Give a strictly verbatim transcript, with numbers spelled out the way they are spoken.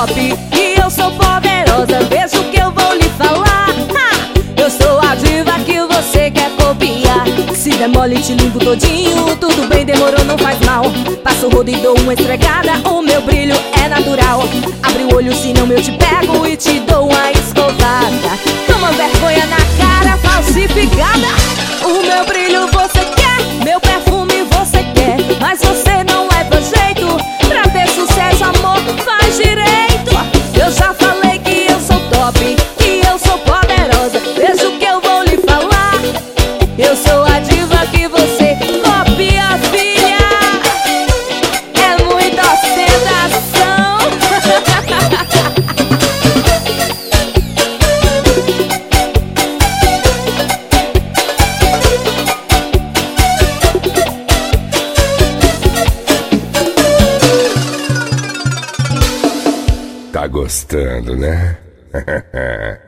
top e eu sou poderosa. Veja o que eu vou lhe falar. Ha! Eu sou a diva que você quer copiar. Se demole te limpo todinho, tudo bem, demorou, não faz mal. Passo o rodo e dou uma esfregada, o meu brilho é natural. Abre o olho senão eu te pego e te dou uma escovada. Toma vergonha na cara, falsificada. O meu brilho você quer, meu perfume você quer, mas você não leva jeito. Pra ter sucesso, amor, faz direito. Eu já falei que eu sou top e eu sou poderosa. Veja o que eu vou lhe falar. Eu sou a diva que você copia, filha. É muita ostentação. Tá gostando, né?